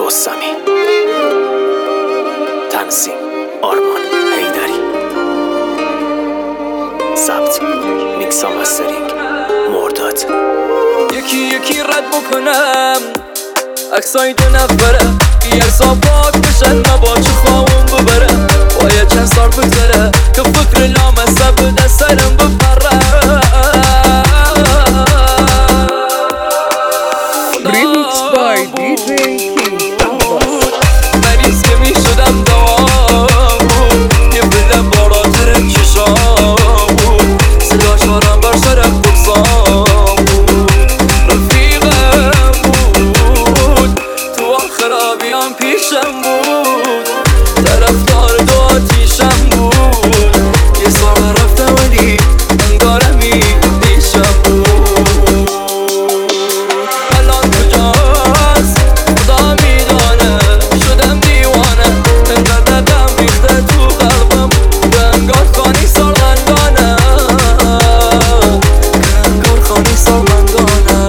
رستمی، تنظیم آرمان حیدری، ضبط میکس و مسترینگ مرداد. یکی یکی رد بکنم عکسای 2 نفره، یکسا پاک بشن نباچه خواهم ببرم. باید چند سال بگذره که فکر لامصب به دست سرم بپره. Remix by DJ King. مریض که می شدم دوام بود، یه بله بالاتر چشام بود، صداش آرام بر سرم بکسام بود. رفیقم بود تو آن خرابیان پیشم بود، طرفدار 2 آتیشم بود. یه سال رفتم ولی انگارمی دیشم بود. الان کجاست خدا میدانه، شدم دیوانه، انقدر غم ریخته تو قلبم که انگار خانی سالمندانه، که انگار خانی سالمندانه.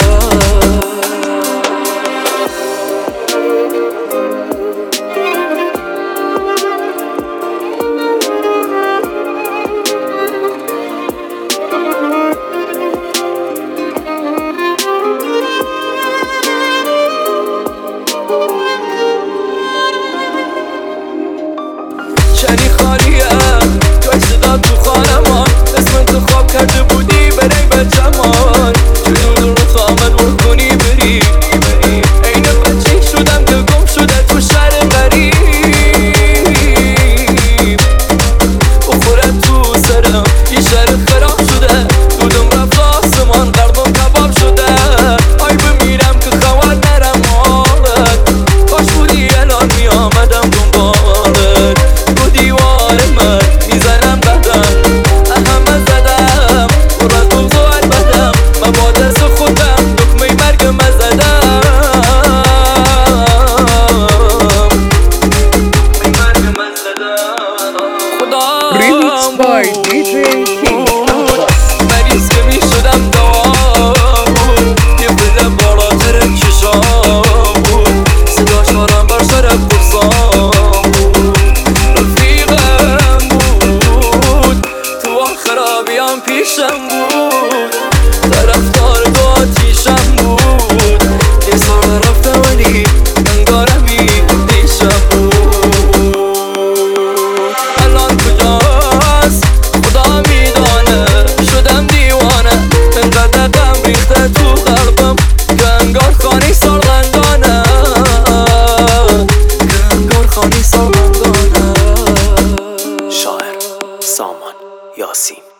چنی خالیه توی صدا تو خانمان، اسم تو خواب کرده بودی برای به جمان. چون دور خواهمت ور کنی بری، این بچه شدم که گم شده تو شهر غریب. بخوره تو سرم یه شهر خراب شده، دودم رفت آسمان قلبم کباب شده. آی بمیرم که خبر نرم حالت، کاش بودی الان می آمدم دنبالت. رو دیوار من میزنم قدم، همه زدم برا گلگوهر بدم، من با دست خودم دکمه مرگم زدم. Remix by DJ King. مریض که می شدم دوام بود، یه بله بالاتر چشام بود، صداش آرام بر سرم بکسام بود. رفیقم بود تو آن خرابیان پیشم بود، طرفدار 2 آتیشم بود. یه سال رفتم ولی انگارمی دیشم بود. الان کجاست خدا میدانه، شدم دیوانه، انقدر غم ریخته تو قلبم که انگار خانی سالمندانه، که انگار خانی سالمندانه. شاعر سامان یاسین.